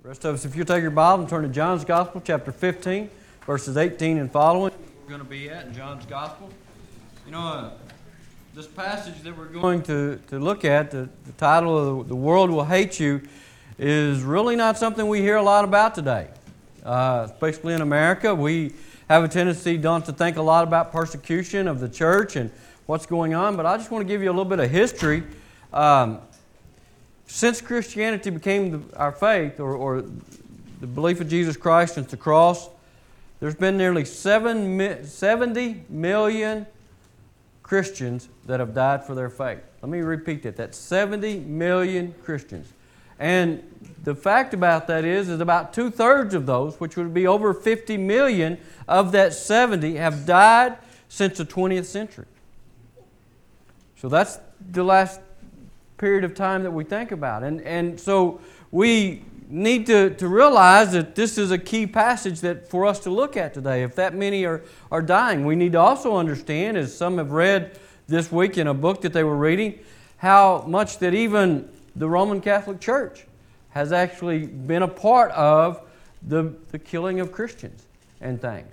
Rest of us, if you take your Bible and turn to John's Gospel, chapter 15, verses 18 and following, we're going to be at in John's Gospel. You know, this passage that we're going to look at, the title of The World Will Hate You, is really not something we hear a lot about today. Especially in America, we have a tendency not to think a lot about persecution of the church and what's going on, but I just want to give you a little bit of history. Since Christianity became our faith, or the belief of Jesus Christ since the cross, there's been nearly 70 million Christians that have died for their faith. Let me repeat that. That's 70 million Christians. And the fact about that is about 2/3 of those, which would be over 50 million of that 70, have died since the 20th century. So that's the last period of time that we think about. And so we need to realize that this is a key passage that for us to look at today. If that many are dying, we need to also understand, as some have read this week in a book that they were reading, how much that even the Roman Catholic Church has actually been a part of the killing of Christians and things.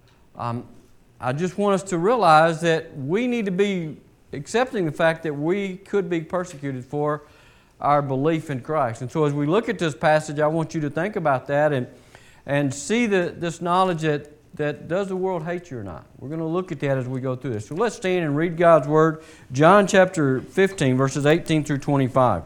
I just want us to realize that we need to be accepting the fact that we could be persecuted for our belief in Christ. And so as we look at this passage, I want you to think about that and see this knowledge that does the world hate you or not. We're going to look at that as we go through this. So let's stand and read God's Word. John chapter 15, verses 18 through 25.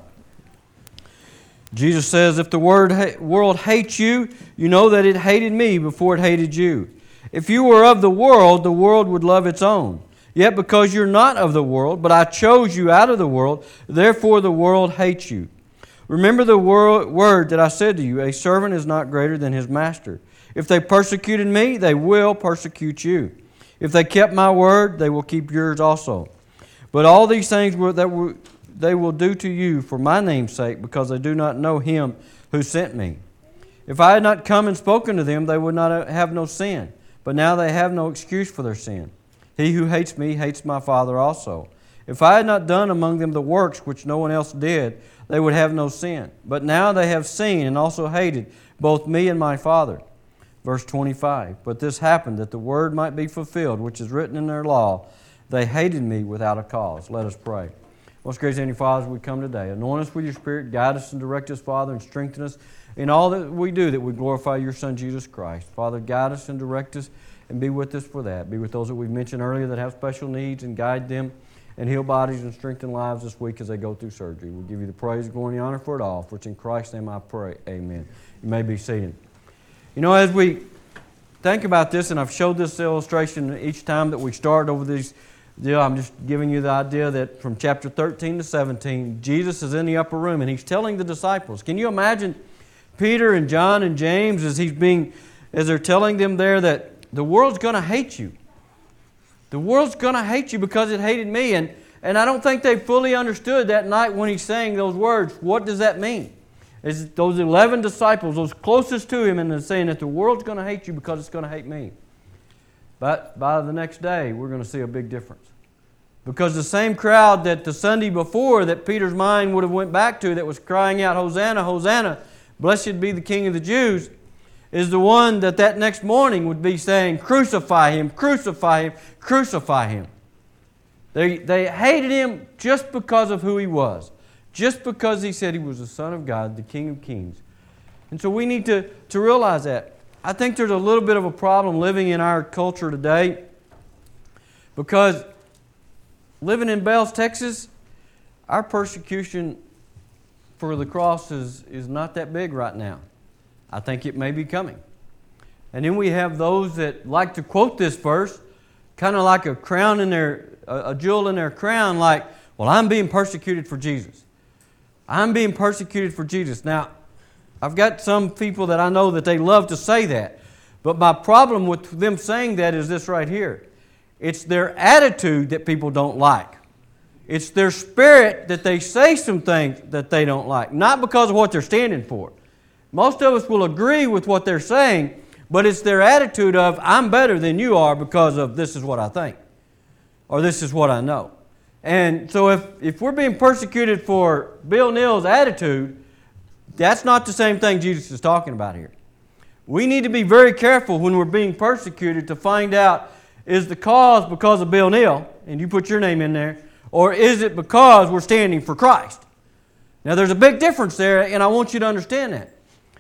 Jesus says, "If the world hates you, you know that it hated me before it hated you. If you were of the world would love its own. Yet because you're not of the world, but I chose you out of the world, therefore the world hates you. Remember the word that I said to you, a servant is not greater than his master. If they persecuted me, they will persecute you. If they kept my word, they will keep yours also. But all these things they will do to you for my name's sake, because they do not know him who sent me. If I had not come and spoken to them, they would not have no sin. But now they have no excuse for their sin. He who hates me hates my Father also. If I had not done among them the works which no one else did, they would have no sin. But now they have seen and also hated both me and my Father." Verse 25, "But this happened that the word might be fulfilled, which is written in their law. They hated me without a cause." Let us pray. Most gracious Heavenly Father, as we come today, anoint us with your Spirit, guide us and direct us, Father, and strengthen us in all that we do, that we glorify your Son, Jesus Christ. Father, guide us and direct us and be with us for that. Be with those that we've mentioned earlier that have special needs, and guide them and heal bodies and strengthen lives this week as they go through surgery. We'll give you the praise, glory, and honor for it all. For it's in Christ's name I pray. Amen. You may be seated. You know, as we think about this, and I've showed this illustration each time that we start over these, I'm just giving you the idea that from chapter 13 to 17, Jesus is in the upper room and he's telling the disciples. Can you imagine Peter and John and James as they're telling them there that the world's going to hate you. The world's going to hate you because it hated me. And I don't think they fully understood that night when he's saying those words. What does that mean? Is those 11 disciples, those closest to him, and they're saying that the world's going to hate you because it's going to hate me. But by the next day, we're going to see a big difference. Because the same crowd that the Sunday before that Peter's mind would have went back to, that was crying out, "Hosanna, Hosanna, blessed be the King of the Jews," is the one that next morning would be saying, "Crucify him, crucify him, crucify him." They hated him just because of who he was. Just because he said he was the Son of God, the King of Kings. And so we need to realize that. I think there's a little bit of a problem living in our culture today, because living in Bells, Texas, our persecution for the cross is not that big right now. I think it may be coming. And then we have those that like to quote this verse, kind of like a jewel in their crown, like, "Well, I'm being persecuted for Jesus. I'm being persecuted for Jesus." Now, I've got some people that I know that they love to say that. But my problem with them saying that is this right here. It's their attitude that people don't like. It's their spirit that they say some things that they don't like. Not because of what they're standing for. Most of us will agree with what they're saying, but it's their attitude of, "I'm better than you are because of this is what I think," or "this is what I know." And so if we're being persecuted for Bill Neal's attitude, That's not the same thing Jesus is talking about here. We need to be very careful when we're being persecuted to find out, is the cause because of Bill Neal, and you put your name in there, or is it because we're standing for Christ? Now there's a big difference there, and I want you to understand that.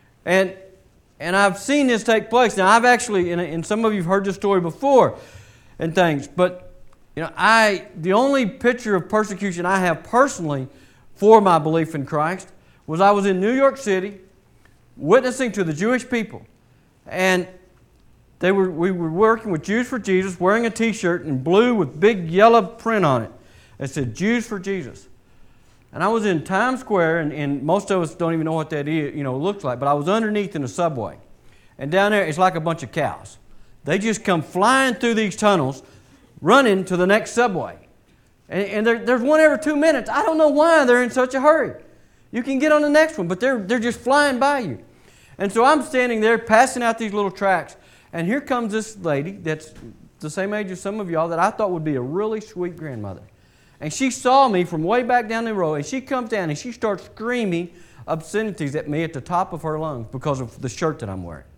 And I've seen this take place. Now I've actually, and some of you have heard this story before and things, but the only picture of persecution I have personally for my belief in Christ was I was in New York City witnessing to the Jewish people. And we were working with Jews for Jesus, wearing a T-shirt in blue with big yellow print on it that said Jews for Jesus. And I was in Times Square, and most of us don't even know what that is, looks like, but I was underneath in the subway. And down there, it's like a bunch of cows. They just come flying through these tunnels, running to the next subway. And there's one every 2 minutes. I don't know why they're in such a hurry. You can get on the next one, but they're just flying by you. And so I'm standing there passing out these little tracts, and here comes this lady that's the same age as some of y'all that I thought would be a really sweet grandmother. And she saw me from way back down the road, and she comes down and she starts screaming obscenities at me at the top of her lungs because of the shirt that I'm wearing.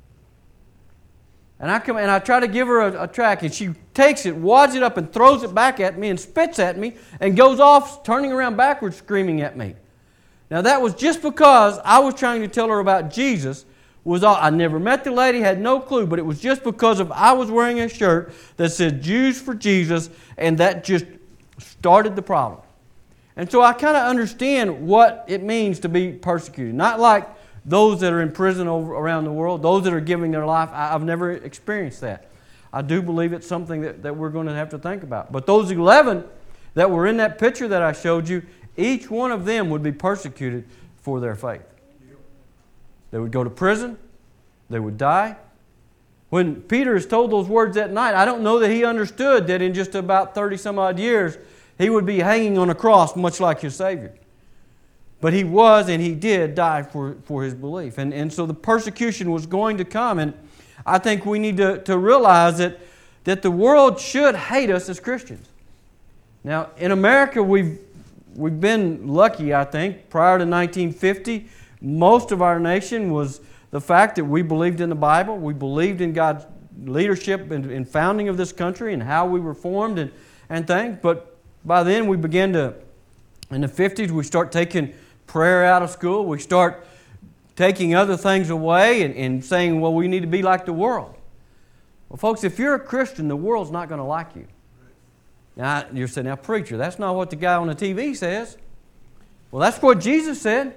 And I try to give her a tract, and she takes it, wads it up, and throws it back at me and spits at me and goes off, turning around backwards, screaming at me. Now that was just because I was trying to tell her about Jesus. I never met the lady, had no clue, but it was just because I was wearing a shirt that said Jews for Jesus, and that just started the problem. And so I kind of understand what it means to be persecuted. Not like those that are in prison around the world, those that are giving their life. I've never experienced that. I do believe it's something that we're going to have to think about. But those 11 that were in that picture that I showed you, each one of them would be persecuted for their faith. They would go to prison. They would die. When Peter is told those words that night, I don't know that he understood that in just about 30 some odd years, he would be hanging on a cross much like his Savior. But he was and he did die for his belief. And so the persecution was going to come. And I think we need to realize that the world should hate us as Christians. Now, in America, we've been lucky, I think. Prior to 1950, most of our nation was the fact that we believed in the Bible. We believed in God's leadership and founding of this country and how we were formed and things. But by then we began to, in the 50s, we start taking prayer out of school. We start taking other things away and saying, well, we need to be like the world. Well, folks, if you're a Christian, the world's not going to like you. Now, you're saying, now, preacher, that's not what the guy on the TV says. Well, that's what Jesus said.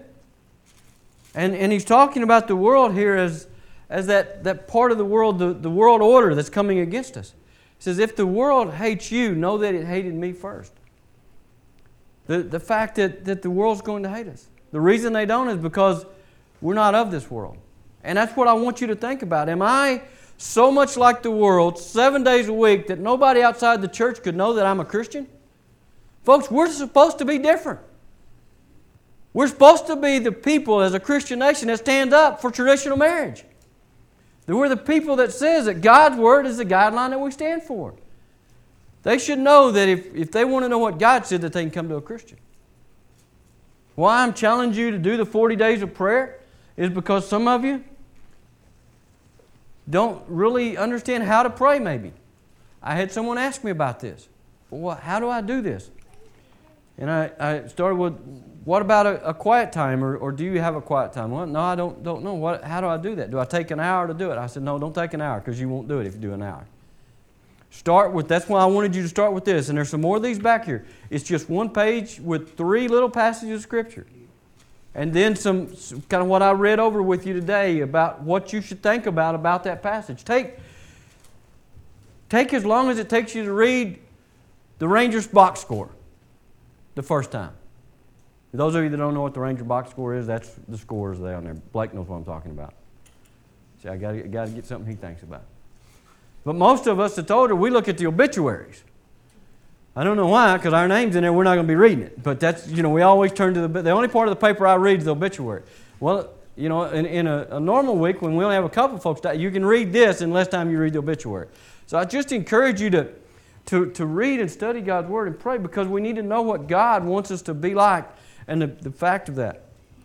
And he's talking about the world here as that part of the world, the world order that's coming against us. He says, if the world hates you, know that it hated me first. The fact that the world's going to hate us. The reason they don't is because we're not of this world. And that's what I want you to think about. Am I so much like the world 7 days a week that nobody outside the church could know that I'm a Christian? Folks, we're supposed to be different. We're supposed to be the people as a Christian nation that stands up for traditional marriage. That we're the people that says that God's Word is the guideline that we stand for. They should know that if they want to know what God said, that they can come to a Christian. Why I'm challenging you to do the 40 days of prayer is because some of you don't really understand how to pray maybe. I had someone ask me about this. Well, how do I do this? And I started with, what about a quiet time, or do you have a quiet time? Well, no, I don't know. How do I do that? Do I take an hour to do it? I said, no, don't take an hour because you won't do it if you do an hour. That's why I wanted you to start with this. And there's some more of these back here. It's just one page with 3 little passages of Scripture. And then some kind of what I read over with you today about what you should think about that passage. Take as long as it takes you to read the Rangers box score the first time. For those of you that don't know what the Ranger box score is, that's the scores there on there. Blake knows what I'm talking about. See, I got to get something he thinks about. But most of us that's older, we look at the obituaries. I don't know why, because our name's in there, we're not going to be reading it. But that's, we always turn to the only part of the paper I read is the obituary. Well, in a normal week, when we only have a couple folks die, you can read this in less time you read the obituary. So I just encourage you to read and study God's Word and pray, because we need to know what God wants us to be like and the fact of that.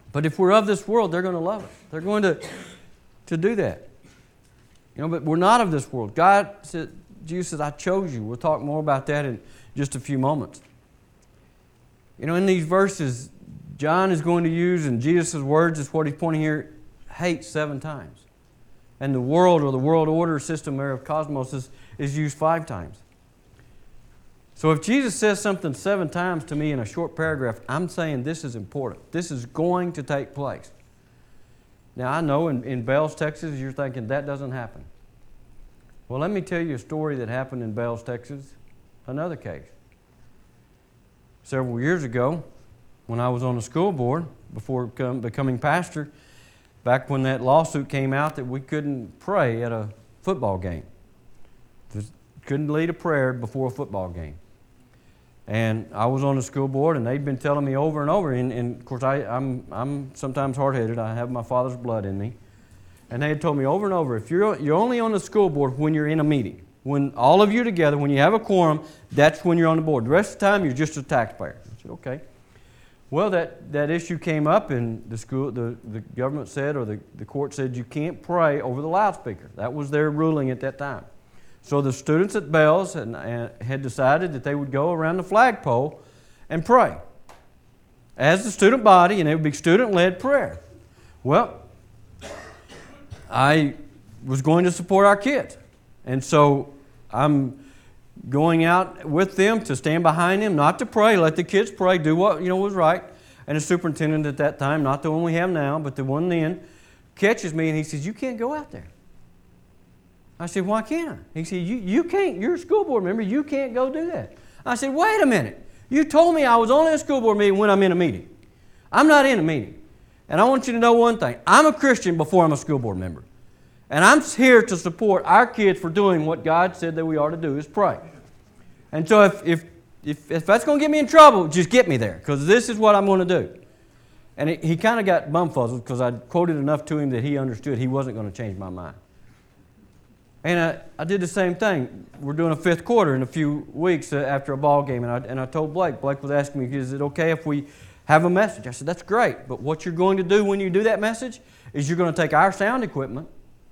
But if we're of this world, they're going to love us. They're going to do that. But we're not of this world. God said, Jesus says, I chose you. We'll talk more about that in just a few moments. In these verses, John is going to use, in Jesus' words, is what he's pointing here, hate 7 times. And the world, or the world order system there of cosmos, is used 5 times. So if Jesus says something 7 times to me in a short paragraph, I'm saying this is important. This is going to take place. Now, I know in Bells, Texas, you're thinking that doesn't happen. Well, let me tell you a story that happened in Bells, Texas, another case. Several years ago, when I was on the school board, before becoming pastor, back when that lawsuit came out that we couldn't pray at a football game. Just couldn't lead a prayer before a football game. And I was on the school board, and they'd been telling me over and over, and of course I'm sometimes hard-headed. I have my father's blood in me. And they had told me over and over, if you're only on the school board when you're in a meeting. When all of you together, when you have a quorum, that's when you're on the board. The rest of the time, you're just a taxpayer. I said, okay. Well, that issue came up, and the government said, or the court said, you can't pray over the loudspeaker. That was their ruling at that time. So the students at Bells had decided that they would go around the flagpole and pray as the student body, and it would be student-led prayer. Well, I was going to support our kids, and so I'm going out with them to stand behind them, not to pray, let the kids pray, do what was right. And the superintendent at that time, not the one we have now, but the one then, catches me and he says, you can't go out there. I said, why can't I? He said, you can't, you're a school board member, you can't go do that. I said, wait a minute. You told me I was only at a school board meeting when I'm in a meeting. I'm not in a meeting. And I want you to know one thing. I'm a Christian before I'm a school board member. And I'm here to support our kids for doing what God said that we ought to do, is pray. And so if that's going to get me in trouble, just get me there, because this is what I'm going to do. And he kind of got bumfuzzled because I quoted enough to him that he understood he wasn't going to change my mind. And I did the same thing. We're doing a 5th quarter in a few weeks after a ball game, and I told Blake. Blake was asking me, is it okay if we have a message? I said, that's great, but what you're going to do when you do that message is you're going to take our sound equipment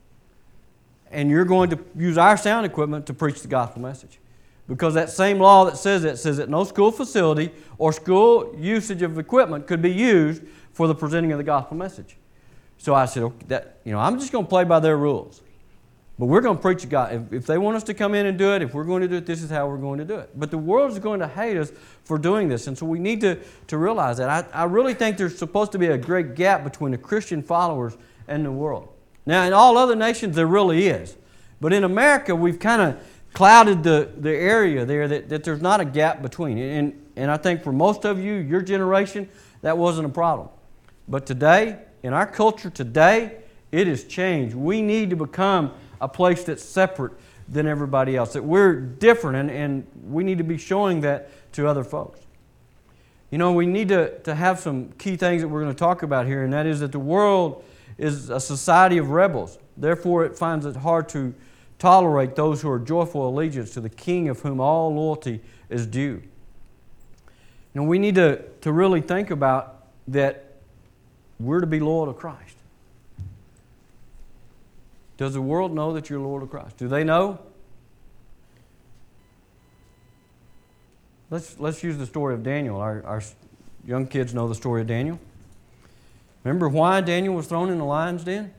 and you're going to use our sound equipment to preach the gospel message. Because that same law that says that no school facility or school usage of equipment could be used for the presenting of the gospel message. So I said, okay, I'm just going to play by their rules. But we're going to preach God. If they want us to come in and do it, if we're going to do it, this is how we're going to do it. But the world is going to hate us for doing this. And so we need to realize that. I really think there's supposed to be a great gap between the Christian followers and the world. Now, in all other nations, there really is. But in America, we've kind of clouded the area there that there's not a gap between. And I think for most of you, your generation, that wasn't a problem. But today, in our culture today, it has changed. We need to become a place that's separate than everybody else, that we're different, and we need to be showing that to other folks. We need to have some key things that we're going to talk about here, and that is that the world is a society of rebels. Therefore, it finds it hard to tolerate those who are joyful allegiance to the King of whom all loyalty is due. We need to really think about that we're to be loyal to Christ. Does the world know that you're loyal to Christ? Do they know? Let's use the story of Daniel. Our young kids know the story of Daniel. Remember why Daniel was thrown in the lion's den?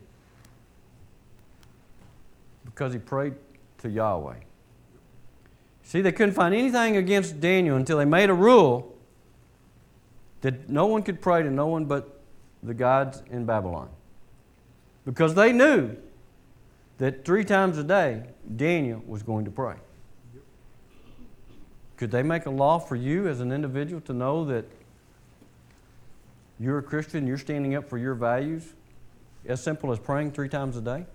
Because he prayed to Yahweh. See, they couldn't find anything against Daniel until they made a rule that no one could pray to no one but the gods in Babylon. Because they knew that 3 times a day, Daniel was going to pray. Could they make a law for you as an individual to know that you're a Christian, you're standing up for your values, as simple as praying 3 times a day?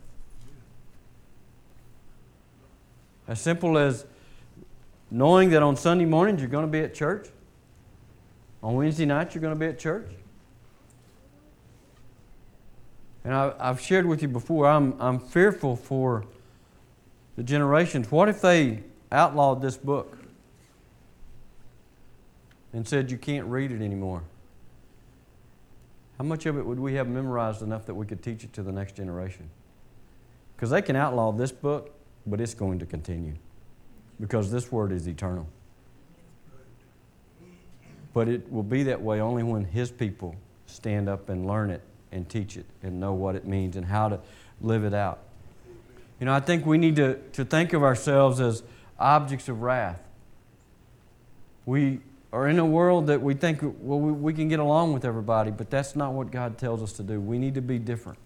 As simple as knowing that on Sunday mornings you're going to be at church. On Wednesday nights you're going to be at church. And I've shared with you before, I'm fearful for the generations. What if they outlawed this book and said you can't read it anymore? how much of it would we have memorized enough that we could teach it to the next generation? Because they can outlaw this book, but it's going to continue. Because this word is eternal. But it will be that way only when His people stand up and learn it and teach it and know what it means and how to live it out. You know, I think we need to think of ourselves as objects of wrath. We are in a world that we think, well, we can get along with everybody, but that's not what God tells us to do. We need to be different.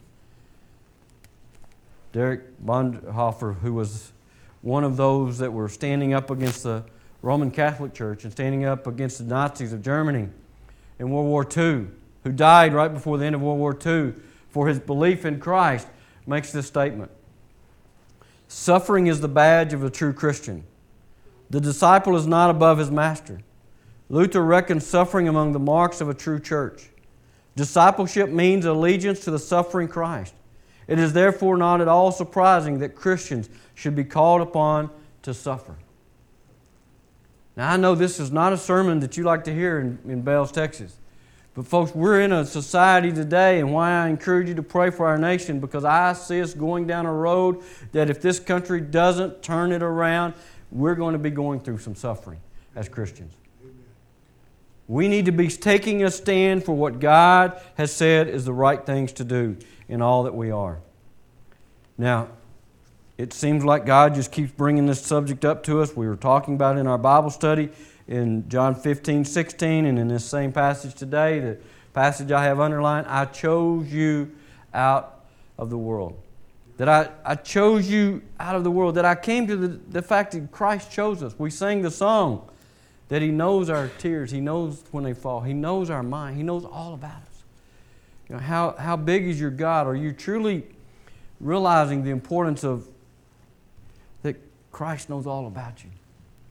Derek Bonhoeffer, who was one of those that were standing up against the Roman Catholic Church and standing up against the Nazis of Germany in World War II, who died right before the end of World War II for his belief in Christ, makes this statement. Suffering is the badge of a true Christian. The disciple is not above his master. Luther reckons suffering among the marks of a true church. Discipleship means allegiance to the suffering Christ. It is therefore not at all surprising that Christians should be called upon to suffer. Now, I know this is not a sermon that you like to hear in Bells, Texas. But folks, we're in a society today, and why I encourage you to pray for our nation, because I see us going down a road that if this country doesn't turn it around, we're going to be going through some suffering as Christians. We need to be taking a stand for what God has said is the right things to do in all that we are. Now, it seems like God just keeps bringing this subject up to us. We were talking about it in our Bible study in John 15:16, and in this same passage today, the passage I have underlined, I chose you out of the world. That I chose you out of the world. That I came to the fact that Christ chose us. We sang the song that He knows our tears. He knows when they fall. He knows our mind. He knows all about us. You know, how big is your God? Are you truly realizing the importance of that Christ knows all about you?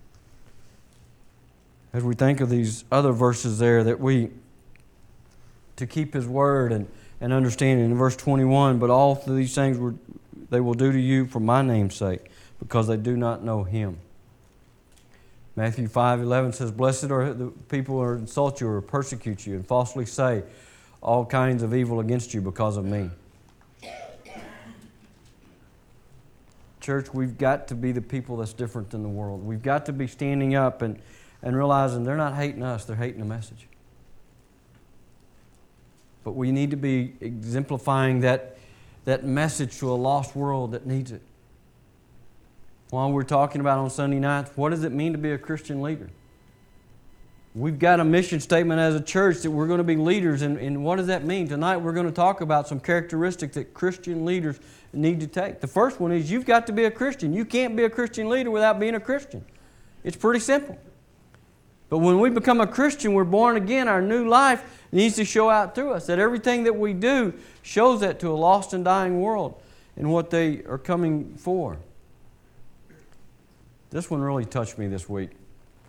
As we think of these other verses there, that we to keep His word and understand it. In verse 21, but all of these things they will do to you for my name's sake, because they do not know Him. Matthew 5:11 says, blessed are the people who insult you or persecute you and falsely say all kinds of evil against you because of me. Church, we've got to be the people that's different than the world. We've got to be standing up and realizing they're not hating us, they're hating the message. But we need to be exemplifying that message to a lost world that needs it. While we're talking about on Sunday nights, what does it mean to be a Christian leader? We've got a mission statement as a church that we're going to be leaders, and what does that mean? Tonight we're going to talk about some characteristics that Christian leaders need to take. The first one is you've got to be a Christian. You can't be a Christian leader without being a Christian. It's pretty simple. But when we become a Christian, we're born again, our new life needs to show out through us. That everything that we do shows that to a lost and dying world and what they are coming for. This one really touched me this week.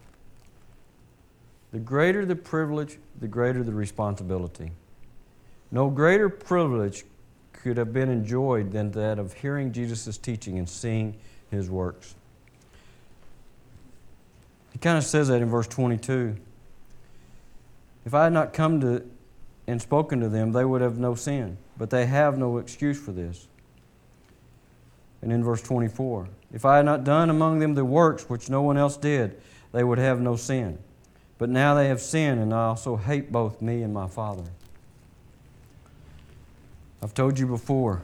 The greater the privilege, the greater the responsibility. No greater privilege could have been enjoyed than that of hearing Jesus' teaching and seeing His works. He kind of says that in verse 22. If I had not come to and spoken to them, they would have no sin. But they have no excuse for this. And in verse 24, if I had not done among them the works which no one else did, they would have no sin. But now they have sinned, and I also hate both me and my Father. I've told you before,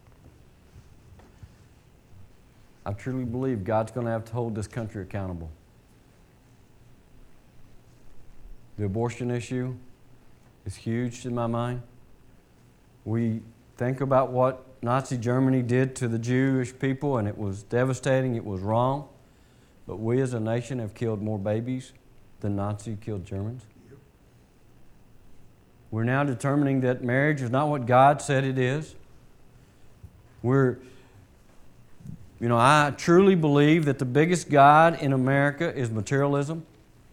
I truly believe God's going to have to hold this country accountable. The abortion issue is huge in my mind. We think about what Nazi Germany did to the Jewish people, and it was devastating, it was wrong. But we as a nation have killed more babies than Nazi killed Germans. We're now determining that marriage is not what God said it is. I truly believe that the biggest God in America is materialism.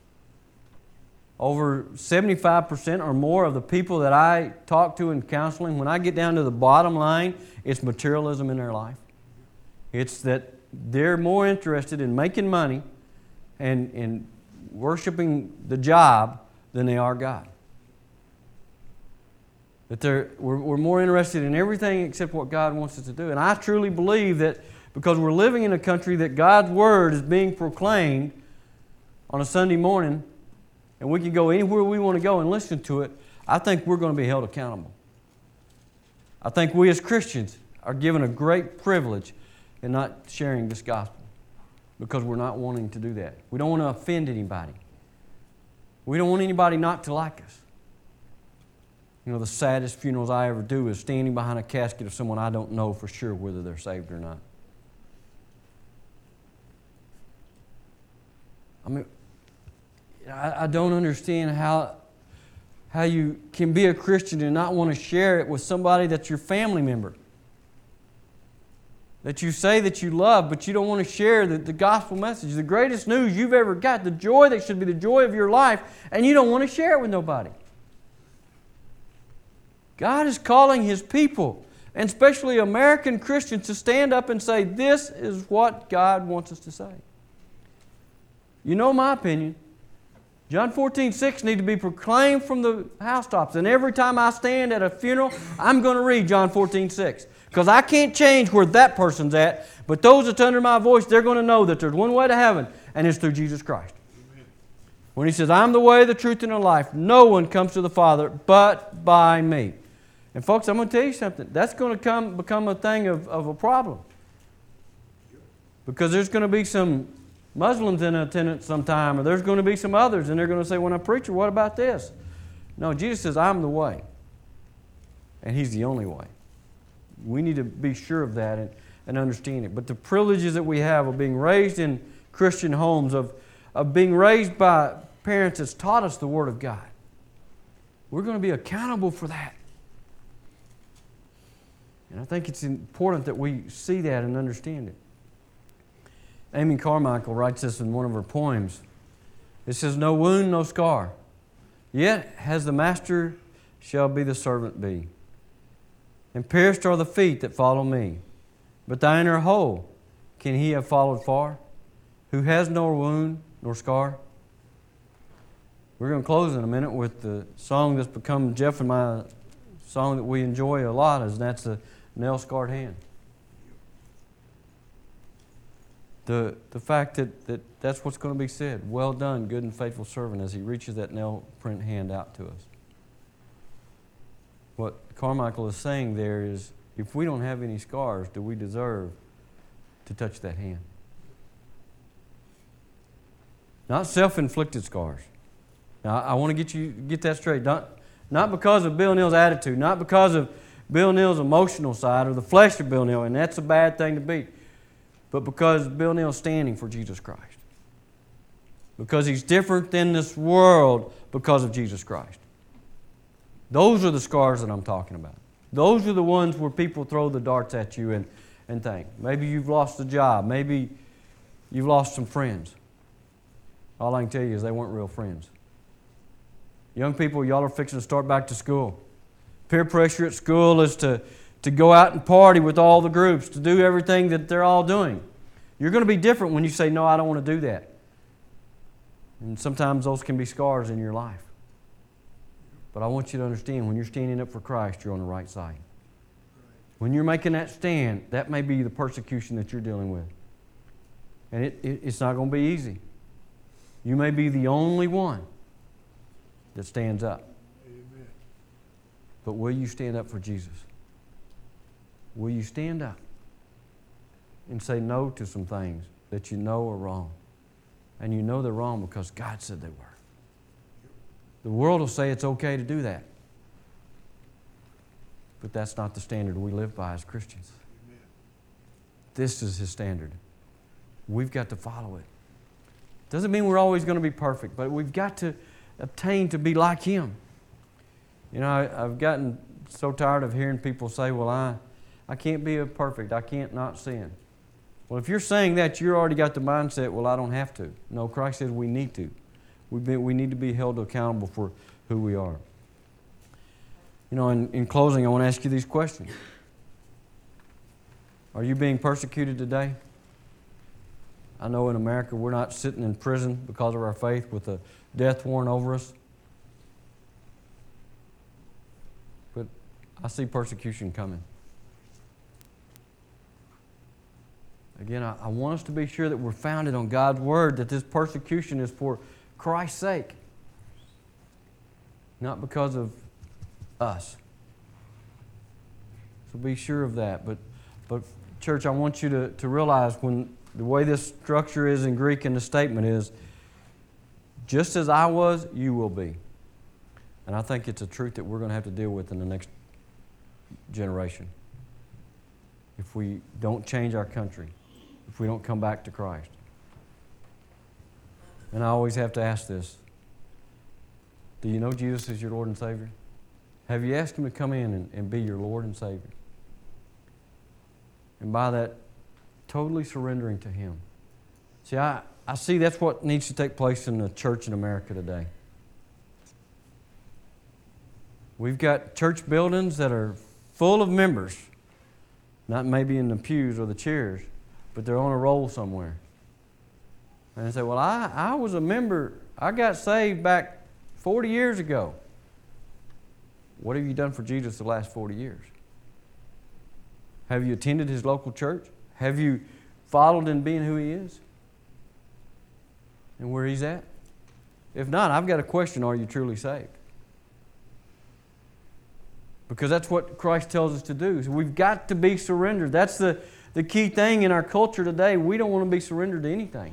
Over 75% or more of the people that I talk to in counseling, when I get down to the bottom line, it's materialism in their life. It's that they're more interested in making money and in worshiping the job than they are God. That we're more interested in everything except what God wants us to do. And I truly believe that because we're living in a country that God's Word is being proclaimed on a Sunday morning, and we can go anywhere we want to go and listen to it, I think we're going to be held accountable. I think we as Christians are given a great privilege in not sharing this gospel because we're not wanting to do that. We don't want to offend anybody. We don't want anybody not to like us. You know, the saddest funerals I ever do is standing behind a casket of someone I don't know for sure whether they're saved or not. I mean, I don't understand how you can be a Christian and not want to share it with somebody that's your family member. That you say that you love, but you don't want to share the gospel message, the greatest news you've ever got, the joy that should be the joy of your life, and you don't want to share it with nobody. God is calling His people, and especially American Christians, to stand up and say, this is what God wants us to say. You know my opinion. John 14:6 needs to be proclaimed from the housetops. And every time I stand at a funeral, I'm going to read John 14:6. Because I can't change where that person's at, but those that's under my voice, they're going to know that there's one way to heaven, and it's through Jesus Christ. Amen. When He says, I'm the way, the truth, and the life, no one comes to the Father but by me. And folks, I'm going to tell you something. That's going to become a thing of a problem. Because there's going to be some Muslims in attendance sometime, or there's going to be some others, and they're going to say, well, now, preacher, what about this? No, Jesus says, I'm the way. And He's the only way. We need to be sure of that and understand it. But the privileges that we have of being raised in Christian homes, of being raised by parents that's taught us the Word of God, we're going to be accountable for that. And I think it's important that we see that and understand it. Amy Carmichael writes this in one of her poems. It says, no wound, no scar, yet has the master shall be the servant be. And pierced are the feet that follow me. But thine are whole. Can he have followed far? Who has nor wound nor scar? We're going to close in a minute with the song that's become Jeff and my song that we enjoy a lot, and that's the nail-scarred hand. The fact that that's what's going to be said. Well done, good and faithful servant, as he reaches that nail print hand out to us. What Carmichael is saying there is, if we don't have any scars, do we deserve to touch that hand? Not self-inflicted scars. Now, I want to get that straight. Not because of Bill Neal's attitude, not because of Bill Neal's emotional side or the flesh of Bill Neal, and that's a bad thing to be, but because Bill Neal's standing for Jesus Christ. Because he's different than this world because of Jesus Christ. Those are the scars that I'm talking about. Those are the ones where people throw the darts at you and think. Maybe you've lost a job. Maybe you've lost some friends. All I can tell you is they weren't real friends. Young people, y'all are fixing to start back to school. Peer pressure at school is to go out and party with all the groups, to do everything that they're all doing. You're going to be different when you say, no, I don't want to do that. And sometimes those can be scars in your life. But I want you to understand, when you're standing up for Christ, you're on the right side. When you're making that stand, that may be the persecution that you're dealing with. And it's not going to be easy. You may be the only one that stands up. Amen. But will you stand up for Jesus? Will you stand up and say no to some things that you know are wrong? And you know they're wrong because God said they were. The world will say it's okay to do that. But that's not the standard we live by as Christians. Amen. This is His standard. We've got to follow it. Doesn't mean we're always going to be perfect, but we've got to obtain to be like Him. You know, I've gotten so tired of hearing people say, well, I can't be perfect. I can't not sin. Well, if you're saying that, you've already got the mindset, well, I don't have to. No, Christ says we need to. We need to be held accountable for who we are. You know, in closing, I want to ask you these questions. Are you being persecuted today? I know in America we're not sitting in prison because of our faith with a death warrant over us. But I see persecution coming. Again, I want us to be sure that we're founded on God's Word, that this persecution is for Christ's sake, not because of us. So be sure of that. But church, I want you to realize when the way this structure is in Greek in the statement is, just as I was, you will be. And I think it's a truth that we're going to have to deal with in the next generation. If we don't change our country, if we don't come back to Christ. And I always have to ask this. Do you know Jesus is your Lord and Savior? Have you asked Him to come in and be your Lord and Savior? And by that, totally surrendering to Him. See, I see that's what needs to take place in the church in America today. We've got church buildings that are full of members, not maybe in the pews or the chairs, but they're on a roll somewhere. And they say, well, I was a member. I got saved back 40 years ago. What have you done for Jesus the last 40 years? Have you attended His local church? Have you followed in being who He is and where He's at? If not, I've got a question. Are you truly saved? Because that's what Christ tells us to do. So we've got to be surrendered. That's the key thing in our culture today. We don't want to be surrendered to anything.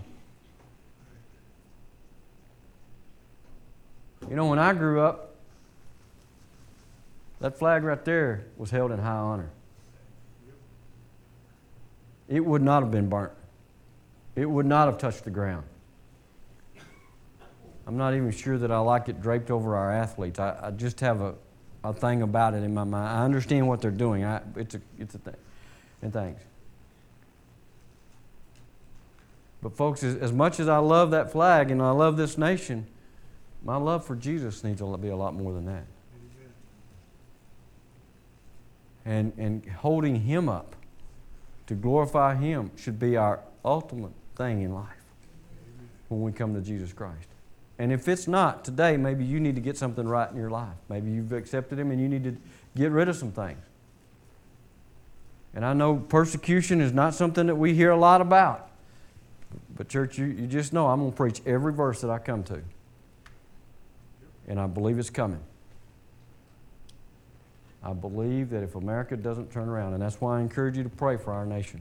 You know, when I grew up, that flag right there was held in high honor. It would not have been burnt. It would not have touched the ground. I'm not even sure that I like it draped over our athletes. I just have a thing about it in my mind. I understand what they're doing. It's a thing. And thanks. But folks, as much as I love that flag and I love this nation, my love for Jesus needs to be a lot more than that. And holding Him up to glorify Him should be our ultimate thing in life when we come to Jesus Christ. And if it's not, today maybe you need to get something right in your life. Maybe you've accepted Him and you need to get rid of some things. And I know persecution is not something that we hear a lot about. But church, you just know I'm going to preach every verse that I come to. And I believe it's coming. I believe that if America doesn't turn around, and that's why I encourage you to pray for our nation.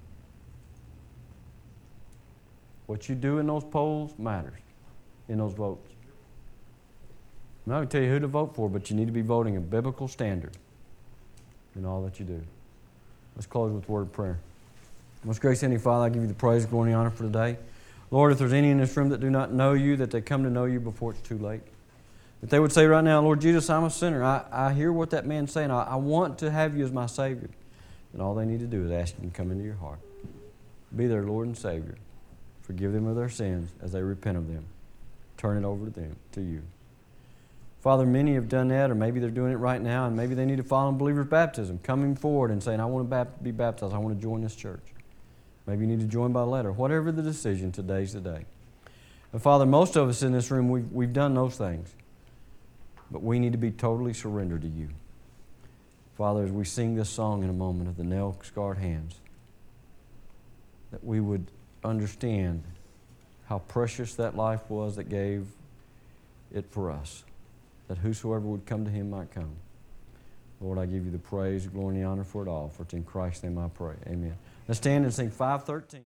What you do in those polls matters, in those votes. I'm not going to tell you who to vote for, but you need to be voting a biblical standard in all that you do. Let's close with a word of prayer. Most gracious Heavenly Father, I give you the praise, glory, and honor for today. Lord, if there's any in this room that do not know you, that they come to know you before it's too late. That they would say right now, Lord Jesus, I'm a sinner. I hear what that man's saying. I want to have you as my Savior. And all they need to do is ask you to come into your heart. Be their Lord and Savior. Forgive them of their sins as they repent of them. Turn it over to them, to you. Father, many have done that, or maybe they're doing it right now, and maybe they need to follow in believer's baptism, coming forward and saying, I want to be baptized. I want to join this church. Maybe you need to join by letter. Whatever the decision, today's the day. And Father, most of us in this room, we've done those things. But we need to be totally surrendered to you. Father, as we sing this song in a moment of the nail-scarred hands, that we would understand how precious that life was that gave it for us, that whosoever would come to Him might come. Lord, I give you the praise, glory, and the honor for it all, for it's in Christ's name I pray. Amen. Let's stand and sing 513.